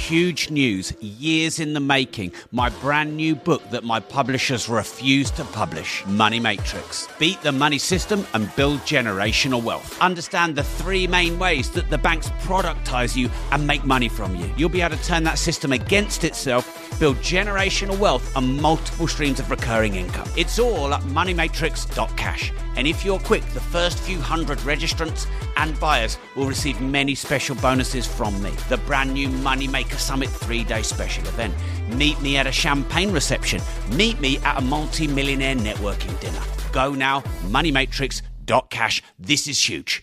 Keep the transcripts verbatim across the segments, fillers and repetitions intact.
huge news, years in the making. My brand new book that my publishers refuse to publish, Money Matrix. Beat the money system and build generational wealth. Understand the three main ways that the banks productize you and make money from you. You'll be able to turn that system against itself, build generational wealth and multiple streams of recurring income. It's all at money matrix dot cash. And if you're quick, the first few hundred registrants and buyers will receive many special bonuses from me. The brand new Moneymaker Summit three-day special event. Meet me at a champagne reception. Meet me at a multi-millionaire networking dinner. Go now, money matrix dot cash. This is huge.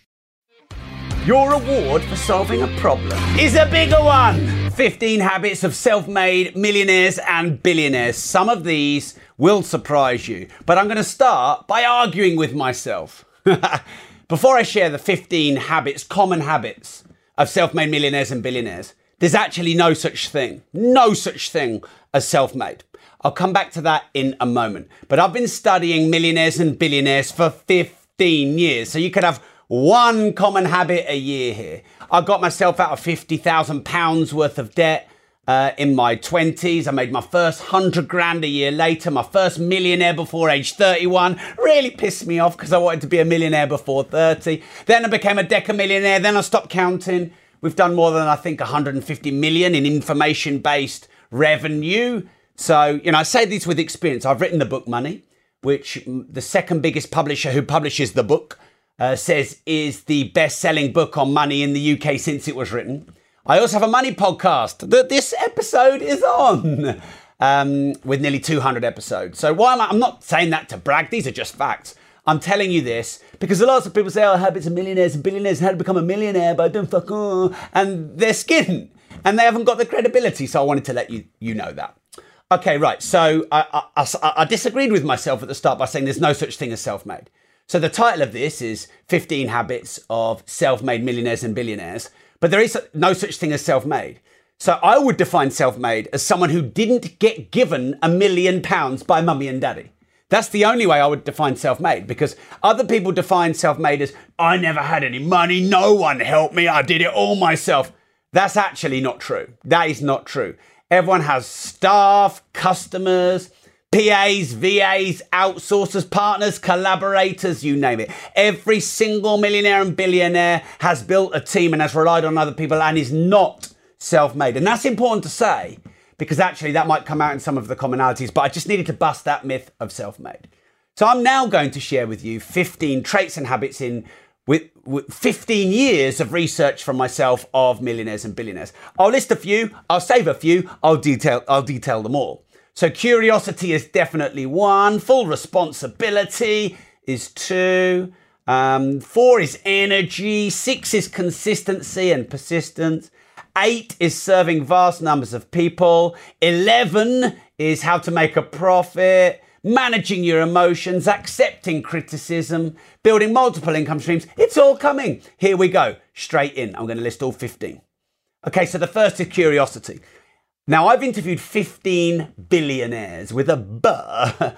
Your reward for solving a problem is a bigger one. fifteen habits of self-made millionaires and billionaires. Some of these will surprise you, but I'm going to start by arguing with myself. Before I share the fifteen habits, common habits of self-made millionaires and billionaires, there's actually no such thing, no such thing as self-made. I'll come back to that in a moment. But I've been studying millionaires and billionaires for fifteen years. So you could have one common habit a year here. I got myself out of fifty thousand pounds worth of debt uh, in my twenties. I made my first hundred grand a year later. My first millionaire before age thirty-one. Really pissed me off because I wanted to be a millionaire before thirty. Then I became a decamillionaire. Then I stopped counting. We've done more than, I think, one hundred fifty million in information-based revenue. So, you know, I say this with experience. I've written the book Money, which the second biggest publisher who publishes the book uh, says is the best-selling book on money in the U K since it was written. I also have a money podcast that this episode is on, um, with nearly two hundred episodes. So why am I? I'm not saying that to brag. These are just facts. I'm telling you this because a lot of people say, oh, habits of millionaires and billionaires, how to become a millionaire, but I don't fuck all. And they're skin and they haven't got the credibility. So I wanted to let you, you know that. Okay, right. So I, I, I, I disagreed with myself at the start by saying there's no such thing as self-made. So the title of this is fifteen habits of self-made millionaires and billionaires, but there is no such thing as self-made. So I would define self-made as someone who didn't get given a million pounds by mummy and daddy. That's the only way I would define self-made, because other people define self-made as, I never had any money, no one helped me, I did it all myself. That's actually not true. That is not true. Everyone has staff, customers, P As, V As, outsourcers, partners, collaborators, you name it. Every single millionaire and billionaire has built a team and has relied on other people and is not self-made. And that's important to say, because actually that might come out in some of the commonalities, but I just needed to bust that myth of self-made. So I'm now going to share with you fifteen traits and habits in with, with fifteen years of research from myself of millionaires and billionaires. I'll list a few, I'll save a few, I'll detail, I'll detail them all. So curiosity is definitely one, full responsibility is two, um, four is energy, six is consistency and persistence, eight is serving vast numbers of people, eleven is how to make a profit, managing your emotions, accepting criticism, building multiple income streams. It's all coming. Here we go, straight in. I'm going to list all fifteen. Okay, so the first is curiosity. Now, I've interviewed fifteen billionaires with a B, uh,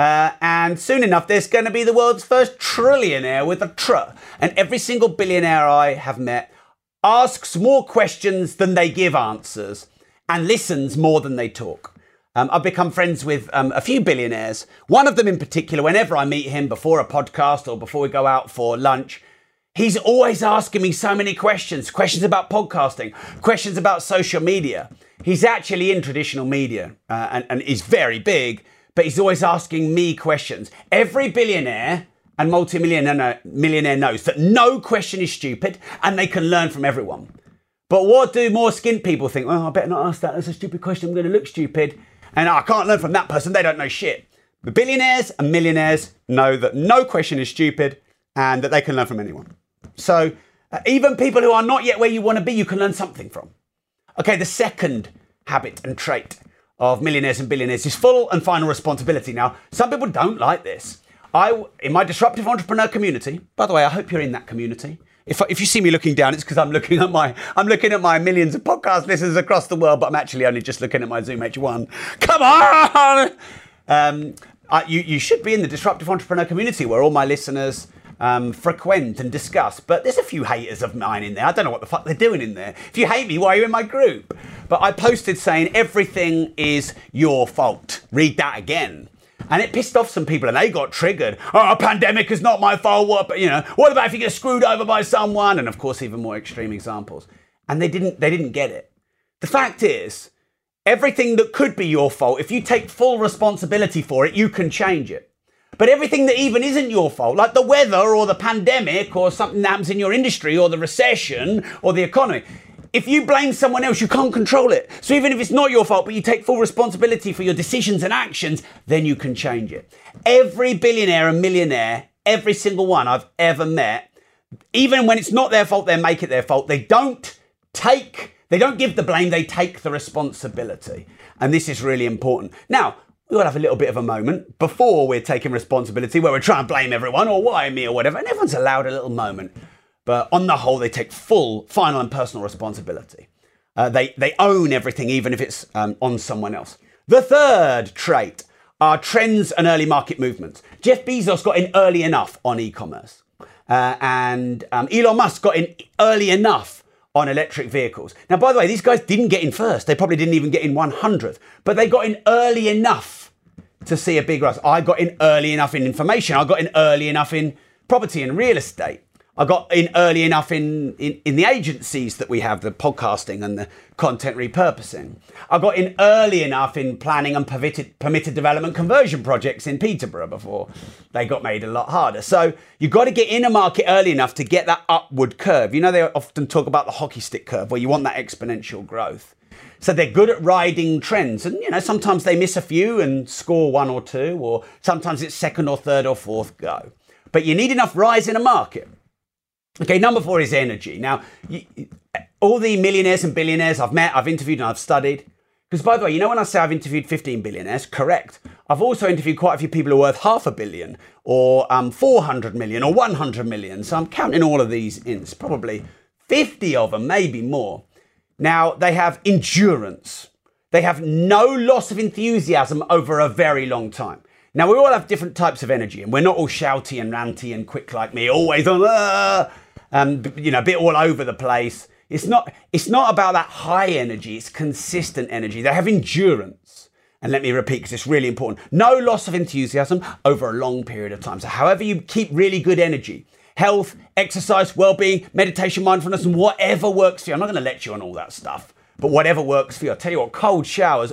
and soon enough, there's going to be the world's first trillionaire with a tr. And every single billionaire I have met asks more questions than they give answers and listens more than they talk. Um, I've become friends with um, a few billionaires. One of them in particular, whenever I meet him before a podcast or before we go out for lunch, he's always asking me so many questions, questions about podcasting, questions about social media. He's actually in traditional media uh, and, and is very big, but he's always asking me questions. Every billionaire and multi-millionaire millionaire knows that no question is stupid and they can learn from everyone. But what do more skint people think? Well, I better not ask that. That's a stupid question. I'm going to look stupid. And I can't learn from that person. They don't know shit. The billionaires and millionaires know that no question is stupid and that they can learn from anyone. So uh, even people who are not yet where you want to be, you can learn something from. Okay, the second habit and trait of millionaires and billionaires is full and final responsibility. Now, some people don't like this. I, in my disruptive entrepreneur community, by the way, I hope you're in that community. If, if you see me looking down, it's because I'm looking at my I'm looking at my millions of podcast listeners across the world, but I'm actually only just looking at my Zoom H one. Come on! Um, I, you, you should be in the disruptive entrepreneur community where all my listeners um, frequent and discuss. But there's a few haters of mine in there. I don't know what the fuck they're doing in there. If you hate me, why are you in my group? But I posted saying everything is your fault. Read that again. And it pissed off some people and they got triggered. Oh, a pandemic is not my fault. What, you know, what about if you get screwed over by someone? And of course, even more extreme examples. And they didn't, they didn't get it. The fact is, everything that could be your fault, if you take full responsibility for it, you can change it. But everything that even isn't your fault, like the weather or the pandemic or something that happens in your industry or the recession or the economy, if you blame someone else, you can't control it. So even if it's not your fault, but you take full responsibility for your decisions and actions, then you can change it. Every billionaire and millionaire, every single one I've ever met, even when it's not their fault, they make it their fault. They don't take, they don't give the blame, they take the responsibility. And this is really important. Now, we've got to have a little bit of a moment before we're taking responsibility where we're trying to blame everyone or why me or whatever. And everyone's allowed a little moment. But on the whole, they take full, final and personal responsibility. Uh, they, they own everything, even if it's um, on someone else. The third trait are trends and early market movements. Jeff Bezos got in early enough on e-commerce. Uh, and um, Elon Musk got in early enough on electric vehicles. Now, by the way, these guys didn't get in first. They probably didn't even get in one hundredth. But they got in early enough to see a big rise. I got in early enough in information. I got in early enough in property and real estate. I got in early enough in, in, in the agencies that we have, the podcasting and the content repurposing. I got in early enough in planning and permitted, permitted development conversion projects in Peterborough before they got made a lot harder. So you've got to get in a market early enough to get that upward curve. You know, they often talk about the hockey stick curve where you want that exponential growth. So they're good at riding trends. And, you know, sometimes they miss a few and score one or two, or sometimes it's second or third or fourth go. But you need enough rise in a market. Okay, number four is energy. Now, you, all the millionaires and billionaires I've met, I've interviewed and I've studied. Because by the way, you know when I say I've interviewed fifteen billionaires, correct. I've also interviewed quite a few people who are worth half a billion or um, four hundred million or one hundred million. So I'm counting all of these in. It's probably fifty of them, maybe more. Now, they have endurance. They have no loss of enthusiasm over a very long time. Now, we all have different types of energy and we're not all shouty and ranty and quick like me, always on, uh, um, you know, a bit all over the place. It's not, it's not about that high energy. It's consistent energy. They have endurance. And let me repeat, because it's really important. No loss of enthusiasm over a long period of time. So however you keep really good energy, health, exercise, well-being, meditation, mindfulness, and whatever works for you. I'm not going to lecture you on all that stuff, but whatever works for you. I'll tell you what, cold showers,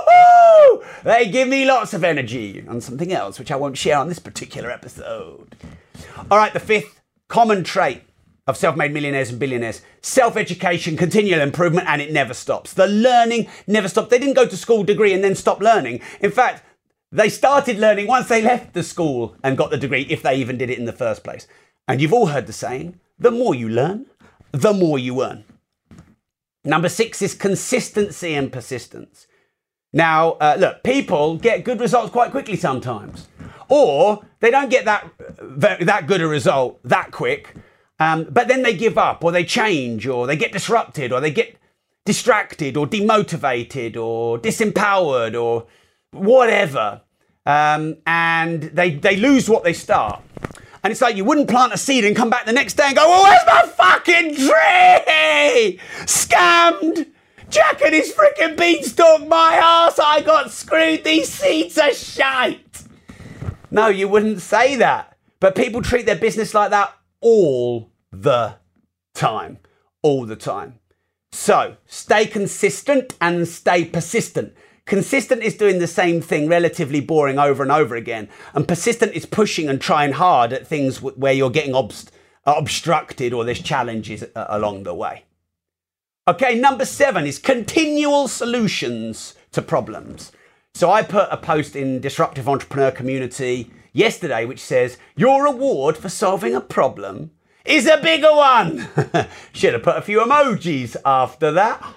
oh, they give me lots of energy. And something else, which I won't share on this particular episode. All right, the fifth common trait of self-made millionaires and billionaires, self-education, continual improvement, and it never stops. The learning never stops. They didn't go to school degree and then stop learning. In fact, they started learning once they left the school and got the degree, if they even did it in the first place. And you've all heard the saying, the more you learn, the more you earn. Number six is consistency and persistence. Now, uh, look, people get good results quite quickly sometimes, or they don't get that, that good a result that quick. Um, but then they give up or they change or they get disrupted or they get distracted or demotivated or disempowered or whatever. Um, and they, they lose what they start. And it's like you wouldn't plant a seed and come back the next day and go, well, where's my fucking tree? Scammed. Jack and his freaking beanstalk, my arse. I got screwed. These seeds are shite. No, you wouldn't say that. But people treat their business like that all the time, all the time. So stay consistent and stay persistent. Consistent is doing the same thing, relatively boring over and over again. And persistent is pushing and trying hard at things where you're getting obst- obstructed or there's challenges along the way. Okay, number seven is continual solutions to problems. So I put a post in Disruptive Entrepreneur Community yesterday, which says, your reward for solving a problem is a bigger one. Should have put a few emojis after that.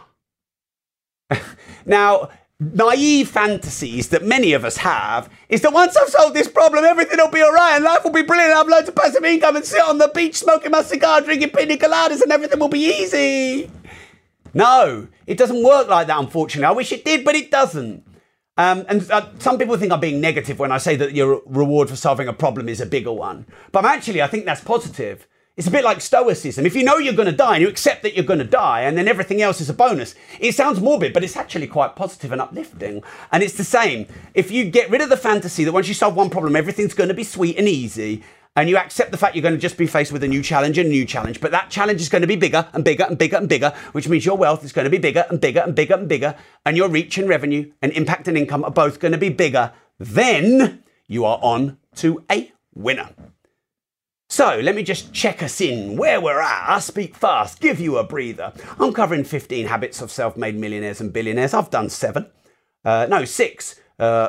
Now, naive fantasies that many of us have is that once I've solved this problem, everything will be all right and life will be brilliant. I'll have loads of passive income and sit on the beach smoking my cigar, drinking pina coladas, and everything will be easy. No, it doesn't work like that, unfortunately. I wish it did, but it doesn't. Um, and uh, some people think I'm being negative when I say that your reward for solving a problem is a bigger one. But I'm actually, I think that's positive. It's a bit like stoicism. If you know you're going to die and you accept that you're going to die and then everything else is a bonus, it sounds morbid, but it's actually quite positive and uplifting. And it's the same. If you get rid of the fantasy that once you solve one problem, everything's going to be sweet and easy, and you accept the fact you're going to just be faced with a new challenge and a new challenge, but that challenge is going to be bigger and bigger and bigger and bigger, which means your wealth is going to be bigger and bigger and bigger and bigger, and your reach and revenue and impact and income are both going to be bigger, then you are on to a winner. So let me just check us in where we're at. I speak fast, give you a breather. I'm covering fifteen habits of self-made millionaires and billionaires. I've done seven. Uh, no, six. Uh,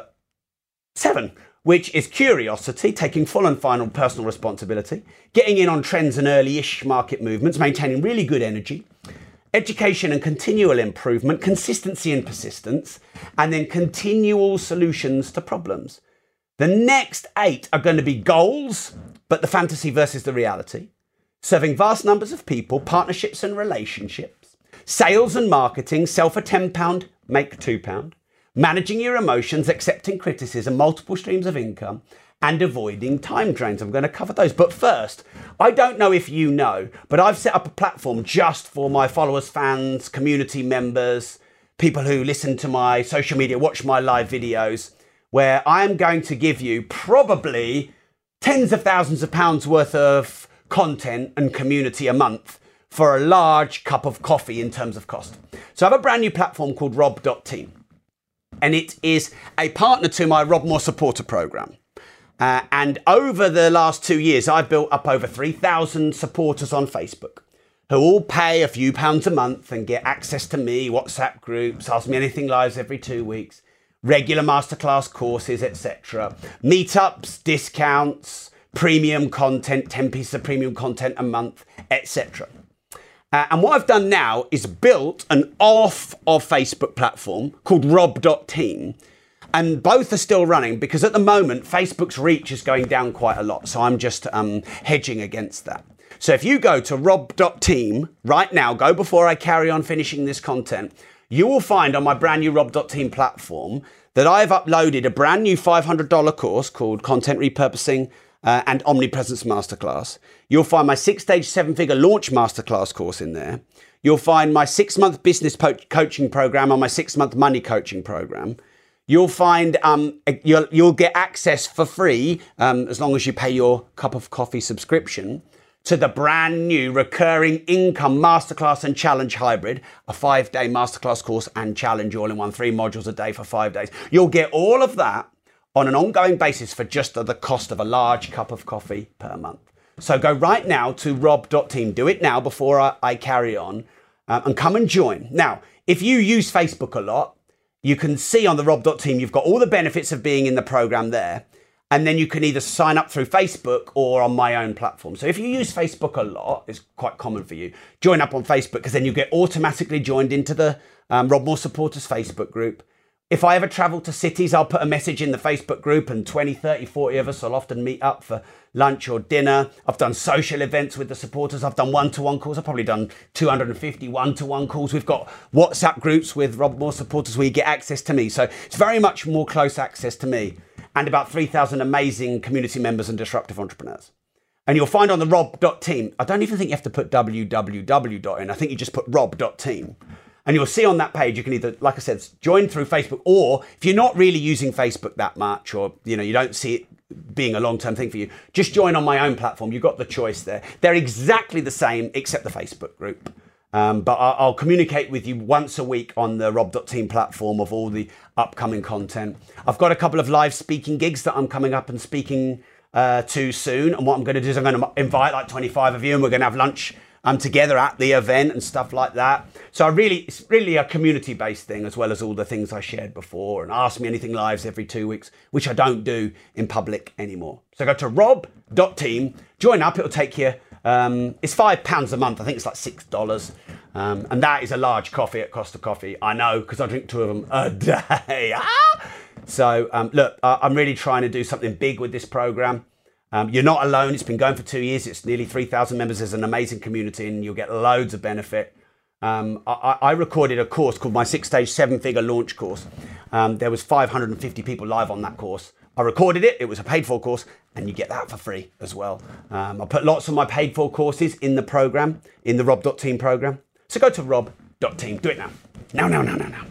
seven. Which is curiosity, taking full and final personal responsibility, getting in on trends and early-ish market movements, maintaining really good energy, education and continual improvement, consistency and persistence, and then continual solutions to problems. The next eight are going to be goals, but the fantasy versus the reality, serving vast numbers of people, partnerships and relationships, sales and marketing, sell for ten pounds, make two pounds, managing your emotions, accepting criticism, multiple streams of income, and avoiding time drains. I'm going to cover those. But first, I don't know if you know, but I've set up a platform just for my followers, fans, community members, people who listen to my social media, watch my live videos, where I'm going to give you probably tens of thousands of pounds worth of content and community a month for a large cup of coffee in terms of cost. So I have a brand new platform called rob dot team. And it is a partner to my Rob Moore supporter program. Uh, and over the last two years, I've built up over three thousand supporters on Facebook who all pay a few pounds a month and get access to me, WhatsApp groups, Ask Me Anything Lives every two weeks, regular masterclass courses, et cetera. Meetups, discounts, premium content, ten pieces of premium content a month, et cetera. Uh, and what I've done now is built an off of Facebook platform called rob dot team. And both are still running because at the moment, Facebook's reach is going down quite a lot. So I'm just um, hedging against that. So if you go to rob dot team right now, go before I carry on finishing this content, you will find on my brand new rob dot team platform that I've uploaded a brand new five hundred dollars course called Content Repurposing Uh, and Omnipresence Masterclass. You'll find my six-stage, seven-figure launch masterclass course in there. You'll find my six-month business po- coaching program and my six-month money coaching program. You'll find um, you'll, you'll get access for free, um, as long as you pay your cup of coffee subscription, to the brand new recurring income masterclass and challenge hybrid, a five-day masterclass course and challenge all in one, three modules a day for five days. You'll get all of that on an ongoing basis for just the cost of a large cup of coffee per month. So go right now to rob dot team. Do it now before I, I carry on um, and come and join. Now, if you use Facebook a lot, you can see on the rob dot team, you've got all the benefits of being in the program there. And then you can either sign up through Facebook or on my own platform. So if you use Facebook a lot, it's quite common for you, join up on Facebook because then you get automatically joined into the um, Rob Moore Supporters Facebook group. If I ever travel to cities, I'll put a message in the Facebook group and twenty, thirty, forty of us will often meet up for lunch or dinner. I've done social events with the supporters. I've done one-to-one calls. I've probably done two hundred fifty one-to-one calls. We've got WhatsApp groups with Rob Moore supporters where you get access to me. So it's very much more close access to me and about three thousand amazing community members and disruptive entrepreneurs. And you'll find on the rob dot team, I don't even think you have to put w w w dot in. I think you just put rob dot team. And you'll see on that page, you can either, like I said, join through Facebook, or if you're not really using Facebook that much, or you know you don't see it being a long-term thing for you, just join on my own platform. You've got the choice there. They're exactly the same, except the Facebook group. Um, but I'll, I'll communicate with you once a week on the rob dot team platform of all the upcoming content. I've got a couple of live speaking gigs that I'm coming up and speaking uh, to soon. And what I'm going to do is I'm going to invite like twenty-five of you, and we're going to have lunch um, together at the event and stuff like that. So I really, it's really a community-based thing, as well as all the things I shared before, and Ask Me Anything lives every two weeks, which I don't do in public anymore. So go to rob dot team, join up. It'll take you, um, it's five pounds a month. I think it's like six dollars. Um, and that is a large coffee at Costa Coffee. I know, because I drink two of them a day. Ah! So um, look, uh, I'm really trying to do something big with this program. Um, you're not alone. It's been going for two years. It's nearly three thousand members. There's an amazing community, and you'll get loads of benefit. Um, I, I recorded a course called my six-stage, seven-figure launch course. Um, there was five hundred fifty people live on that course. I recorded it. It was a paid-for course, and you get that for free as well. Um, I put lots of my paid-for courses in the program, in the rob dot team program. So go to rob dot team. Do it now. Now, now, now, now, now.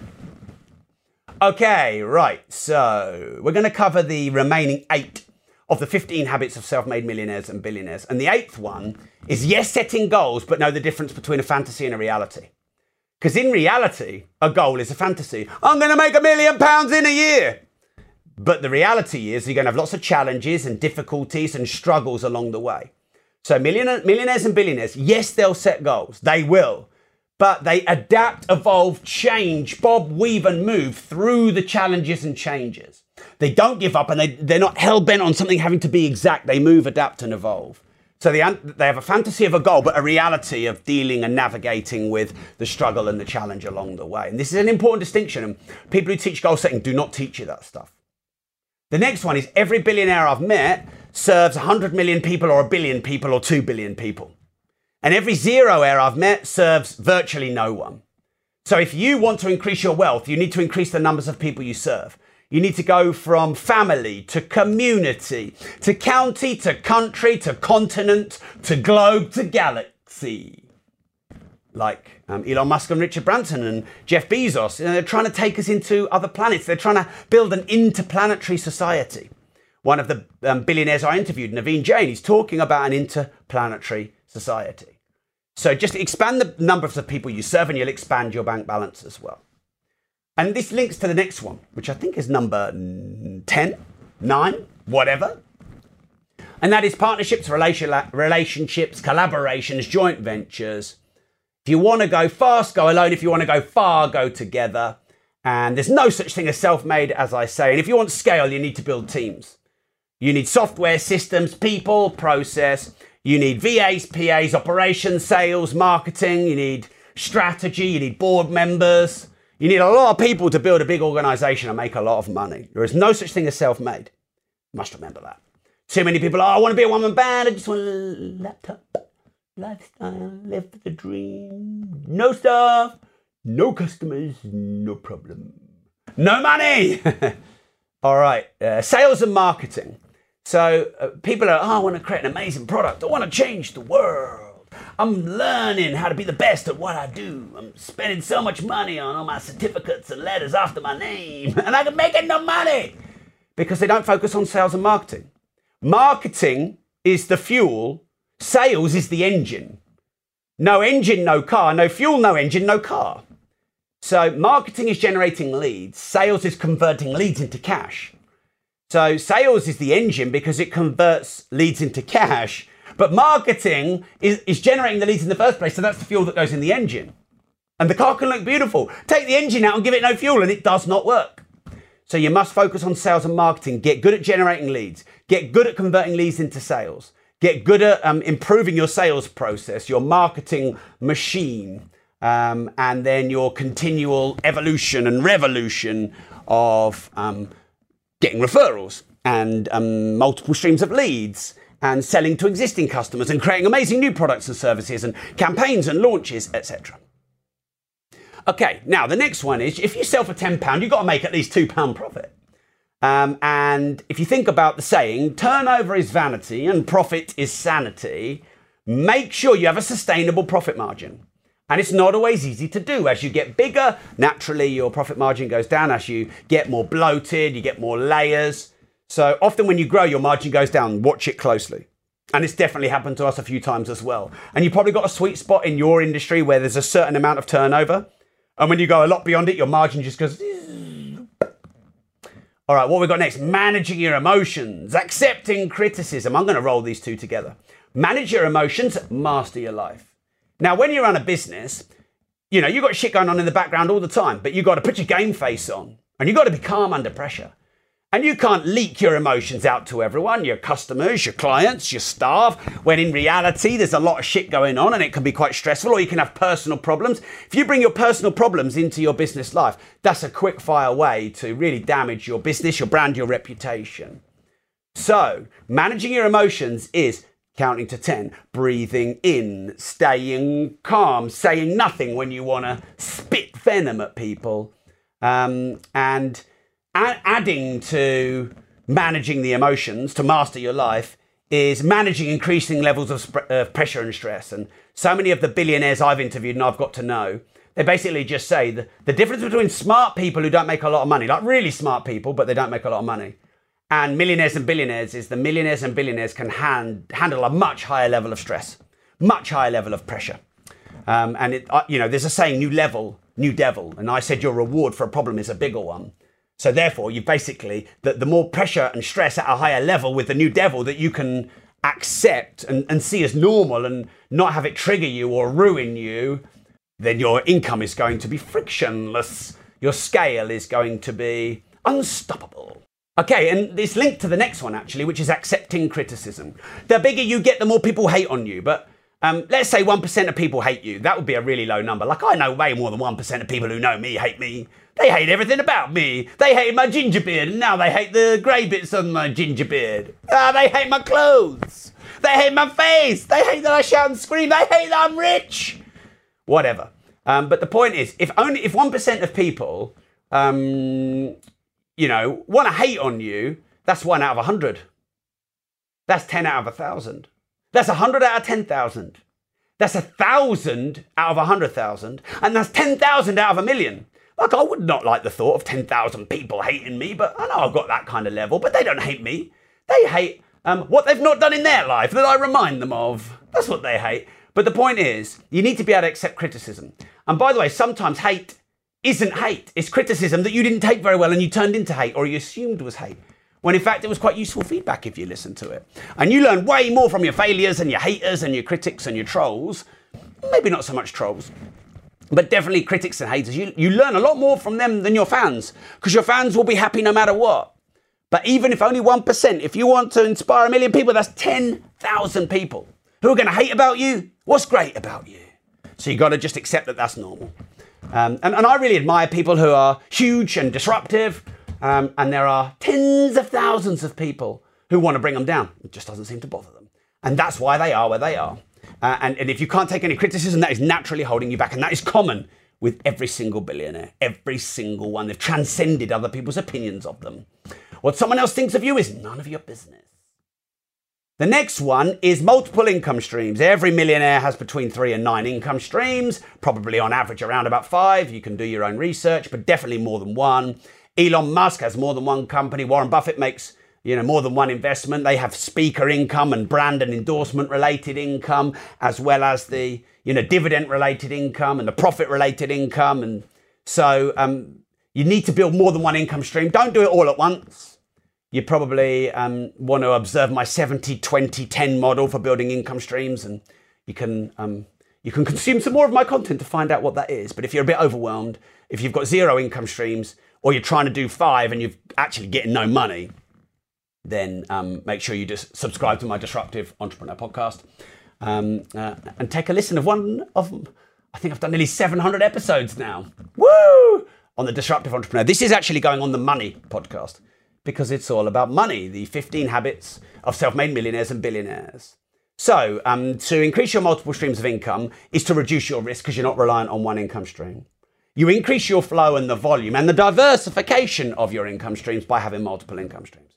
Okay, right. So we're going to cover the remaining eight of the fifteen habits of self-made millionaires and billionaires. And the eighth one is, yes, setting goals, but know the difference between a fantasy and a reality. Because in reality, a goal is a fantasy. I'm going to make a million pounds in a year. But the reality is you're going to have lots of challenges and difficulties and struggles along the way. So millionaires and billionaires, yes, they'll set goals. They will. But they adapt, evolve, change, bob, weave and move through the challenges and changes. They don't give up, and they, they're not hell-bent on something having to be exact. They move, adapt and evolve. So they, they have a fantasy of a goal, but a reality of dealing and navigating with the struggle and the challenge along the way. And this is an important distinction. And people who teach goal setting do not teach you that stuff. The next one is, every billionaire I've met serves one hundred million people or a billion people or two billion people. And every zeroaire I've met serves virtually no one. So if you want to increase your wealth, you need to increase the numbers of people you serve. You need to go from family to community, to county, to country, to continent, to globe, to galaxy. Like um, Elon Musk and Richard Branson and Jeff Bezos, you know, they're trying to take us into other planets. They're trying to build an interplanetary society. One of the um, billionaires I interviewed, Naveen Jain, he's talking about an interplanetary society. So just expand the numbers of people you serve and you'll expand your bank balance as well. And this links to the next one, which I think is number ten, nine, whatever. And that is partnerships, relation, relationships, collaborations, joint ventures. If you want to go fast, go alone. If you want to go far, go together. And there's no such thing as self-made, as I say. And if you want scale, you need to build teams. You need software, systems, people, process. You need V As, P As, operations, sales, marketing. You need strategy. You need board members. You need a lot of people to build a big organization and make a lot of money. There is no such thing as self-made. You must remember that. Too many people, oh, I want to be a one-man band. I just want a laptop, lifestyle, live for the dream. No staff, no customers, no problem. No money. All right, uh, sales and marketing. So uh, people are, oh, I want to create an amazing product. I want to change the world. I'm learning how to be the best at what I do. I'm spending so much money on all my certificates and letters after my name, and I can make no money because they don't focus on sales and marketing. Marketing is the fuel. Sales is the engine. No engine, no car. No fuel, no engine, no car. So marketing is generating leads. Sales is converting leads into cash. So sales is the engine because it converts leads into cash. But marketing is, is generating the leads in the first place. So that's the fuel that goes in the engine. And the car can look beautiful. Take the engine out and give it no fuel and it does not work. So you must focus on sales and marketing. Get good at generating leads. Get good at converting leads into sales. Get good at um, improving your sales process, your marketing machine, um, and then your continual evolution and revolution of um, getting referrals and um, multiple streams of leads and selling to existing customers and creating amazing new products and services and campaigns and launches, et cetera. Okay, now the next one is, if you sell for ten pounds, you've got to make at least two pounds profit. Um, and if you think about the saying, turnover is vanity and profit is sanity, make sure you have a sustainable profit margin. And it's not always easy to do. As you get bigger, naturally your profit margin goes down. As you get more bloated, you get more layers. So often when you grow, your margin goes down. Watch it closely. And it's definitely happened to us a few times as well. And you've probably got a sweet spot in your industry where there's a certain amount of turnover. And when you go a lot beyond it, your margin just goes... All right, what we've got next? Managing your emotions, accepting criticism. I'm going to roll these two together. Manage your emotions, master your life. Now, when you run a business, you know, you've got shit going on in the background all the time, but you've got to put your game face on and you've got to be calm under pressure. And you can't leak your emotions out to everyone, your customers, your clients, your staff, when in reality, there's a lot of shit going on and it can be quite stressful, or you can have personal problems. If you bring your personal problems into your business life, that's a quick fire way to really damage your business, your brand, your reputation. So managing your emotions is counting to ten, breathing in, staying calm, saying nothing when you want to spit venom at people, um, and a- adding to managing the emotions to master your life is managing increasing levels of sp- uh, pressure and stress. And so many of the billionaires I've interviewed and I've got to know, they basically just say the, the difference between smart people who don't make a lot of money, like really smart people, but they don't make a lot of money, and millionaires and billionaires is the millionaires and billionaires can hand, handle a much higher level of stress, much higher level of pressure. Um, and, it, uh, you know, there's a saying, new level, new devil. And I said your reward for a problem is a bigger one. So therefore, you basically, the, the more pressure and stress at a higher level with the new devil that you can accept and, and see as normal and not have it trigger you or ruin you, then your income is going to be frictionless. Your scale is going to be unstoppable. Okay, and it's linked to the next one, actually, which is accepting criticism. The bigger you get, the more people hate on you. But um, let's say one percent of people hate you. That would be a really low number. Like, I know way more than one percent of people who know me hate me. They hate everything about me. They hated my ginger beard, and now they hate the grey bits on my ginger beard. Ah, they hate my clothes. They hate my face. They hate that I shout and scream. They hate that I'm rich. Whatever. Um, but the point is, if only if one percent of people... Um, you know, want to hate on you, that's one out of a hundred. That's ten out of a thousand. That's a hundred out of ten thousand. That's a thousand out of a hundred thousand. And that's ten thousand out of a million. Like, I would not like the thought of ten thousand people hating me, but I know I've got that kind of level, but they don't hate me. They hate um, what they've not done in their life that I remind them of. That's what they hate. But the point is, you need to be able to accept criticism. And by the way, sometimes hate isn't hate. It's criticism that you didn't take very well and you turned into hate, or you assumed was hate, when in fact it was quite useful feedback if you listened to it. And you learn way more from your failures and your haters and your critics and your trolls. Maybe not so much trolls, but definitely critics and haters. You, you learn a lot more from them than your fans, because your fans will be happy no matter what. But even if only one percent, if you want to inspire a million people, that's ten thousand people who are going to hate about you. What's great about you? So you got to just accept that that's normal. Um, and, and I really admire people who are huge and disruptive. Um, and there are tens of thousands of people who want to bring them down. It just doesn't seem to bother them. And that's why they are where they are. Uh, and, and if you can't take any criticism, that is naturally holding you back. And that is common with every single billionaire, every single one. They've transcended other people's opinions of them. What someone else thinks of you is none of your business. The next one is multiple income streams. Every millionaire has between three and nine income streams, probably on average around about five. You can do your own research, but definitely more than one. Elon Musk has more than one company. Warren Buffett makes, you know, more than one investment. They have speaker income and brand and endorsement related income, as well as the, you know, dividend related income and the profit related income. And so um, you need to build more than one income stream. Don't do it all at once. You probably um, want to observe my seventy twenty ten model for building income streams, and you can um, you can consume some more of my content to find out what that is. But if you're a bit overwhelmed, if you've got zero income streams, or you're trying to do five and you're actually getting no money, then um, make sure you just subscribe to my Disruptive Entrepreneur podcast um, uh, and take a listen of one of, I think I've done nearly seven hundred episodes now. Woo! On the Disruptive Entrepreneur. This is actually going on the Money podcast, because it's all about money, the fifteen habits of self-made millionaires and billionaires. So um, to increase your multiple streams of income is to reduce your risk, because you're not reliant on one income stream. You increase your flow and the volume and the diversification of your income streams by having multiple income streams.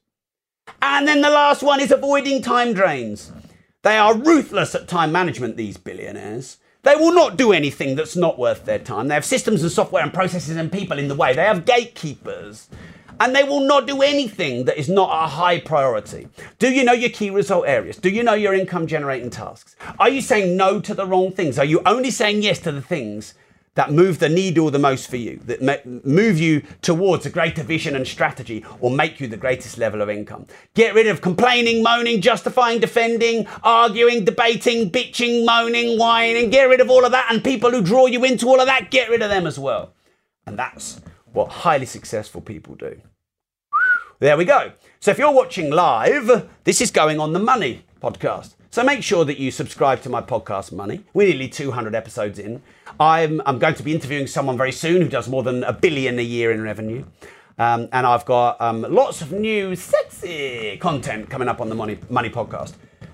And then the last one is avoiding time drains. They are ruthless at time management, these billionaires. They will not do anything that's not worth their time. They have systems and software and processes and people in the way. They have gatekeepers. And they will not do anything that is not a high priority. Do you know your key result areas? Do you know your income generating tasks? Are you saying no to the wrong things? Are you only saying yes to the things that move the needle the most for you, that move you towards a greater vision and strategy, or make you the greatest level of income? Get rid of complaining, moaning, justifying, defending, arguing, debating, bitching, moaning, whining. Get rid of all of that, and people who draw you into all of that, get rid of them as well. And that's what highly successful people do. There we go. So if you're watching live, this is going on the Money podcast. So make sure that you subscribe to my podcast, Money. We're nearly two hundred episodes in. I'm, I'm going to be interviewing someone very soon who does more than a billion a year in revenue. Um, and I've got um, lots of new sexy content coming up on the Money, Money podcast.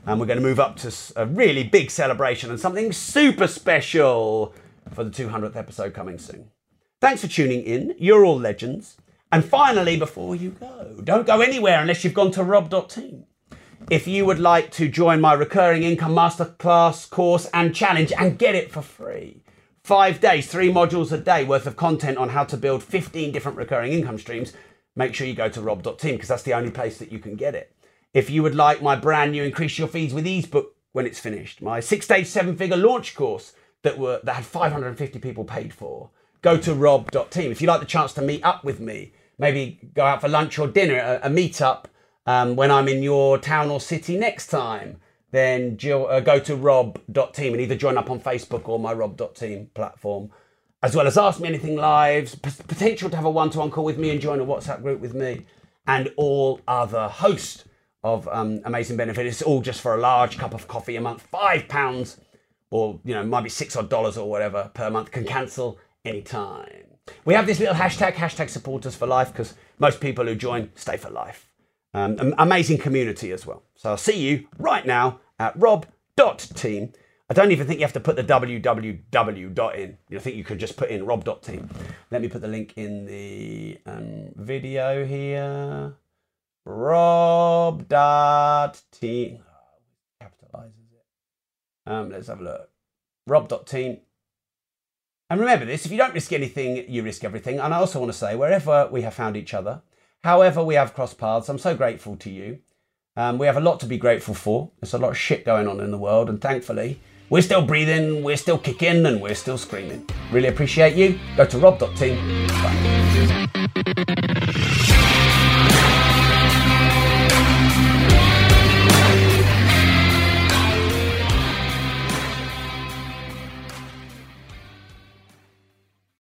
And we're going to move up to a really big celebration and something super special for the two hundredth episode coming soon. Thanks for tuning in. You're all legends. And finally, before you go, don't go anywhere unless you've gone to rob dot team. If you would like to join my recurring income masterclass course and challenge and get it for free, five days, three modules a day worth of content on how to build fifteen different recurring income streams, make sure you go to rob dot team because that's the only place that you can get it. If you would like my brand new Increase Your Fees with Ease book when it's finished, my six-stage, seven-figure launch course that were that had five hundred fifty people paid for, go to rob dot team. If you'd like the chance to meet up with me, maybe go out for lunch or dinner, a, a meet-up, Um, when I'm in your town or city next time, then uh, go to rob dot team and either join up on Facebook or my rob dot team platform, as well as Ask Me Anything Lives, p- potential to have a one-to-one call with me and join a WhatsApp group with me, and all other host of um, amazing benefits. It's all just for a large cup of coffee a month, five pounds, or you know, might be six odd dollars or whatever per month. Can cancel anytime. We have this little hashtag, hashtag supporters for life, because most people who join stay for life. Um, an amazing community as well. So I'll see you right now at rob dot team. I don't even think you have to put the www dot in. I think you could just put in rob dot team. Let me put the link in the um, video here. rob dot team. Oh, capitalizes it. Um, let's have a look. rob dot team. And remember this, if you don't risk anything, you risk everything. And I also want to say, wherever we have found each other, however we have crossed paths, I'm so grateful to you. Um, we have a lot to be grateful for. There's a lot of shit going on in the world, and thankfully, we're still breathing, we're still kicking, and we're still screaming. Really appreciate you. Go to rob dot team. Bye.